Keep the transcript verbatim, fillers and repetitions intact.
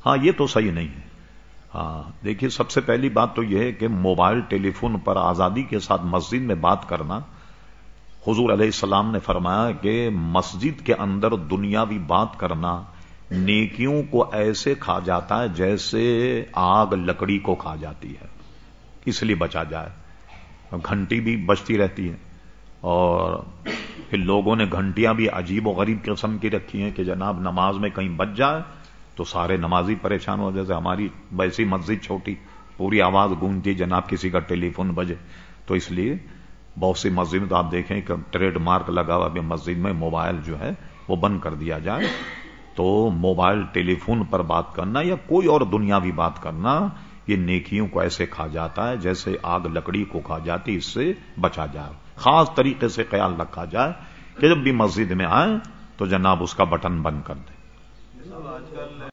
हाँ, ये तो सही नहीं है। हाँ, देखिए, सबसे पहली बात तो यह है कि मोबाइल टेलीफोन पर आजादी के साथ मस्जिद में बात करना, हुजूर अलैहिस्सलाम ने फरमाया कि मस्जिद के अंदर दुनियावी बात करना नेकियों को ऐसे खा जाता है जैसे आग लकड़ी को खा जाती है, इसलिए बचा जाए। घंटी भी बजती रहती है और फिर लोगों ने घंटियां भी अजीब और गरीब किस्म की रखी हैं कि जनाब नमाज में कहीं बज जाए तो सारे नमाजी परेशान हो। जैसे हमारी वैसी मस्जिद छोटी, पूरी आवाज गूंजती जनाब किसी का टेलीफोन बजे। तो इसलिए बहुत सी मस्जिद में तो आप देखें कि ट्रेडमार्क लगा हुआ है मस्जिद में मोबाइल जो है वो बंद कर दिया जाए। तो मोबाइल टेलीफोन पर बात करना या कोई और दुनियावी बात करना ये नेकियों को ऐसे खा जाता है जैसे आग लकड़ी को खा जाती, इससे बचा जाए। खास तरीके से ख्याल रखा जाए कि जब भी मस्जिद में आए तो जनाब उसका बटन बंद कर दे।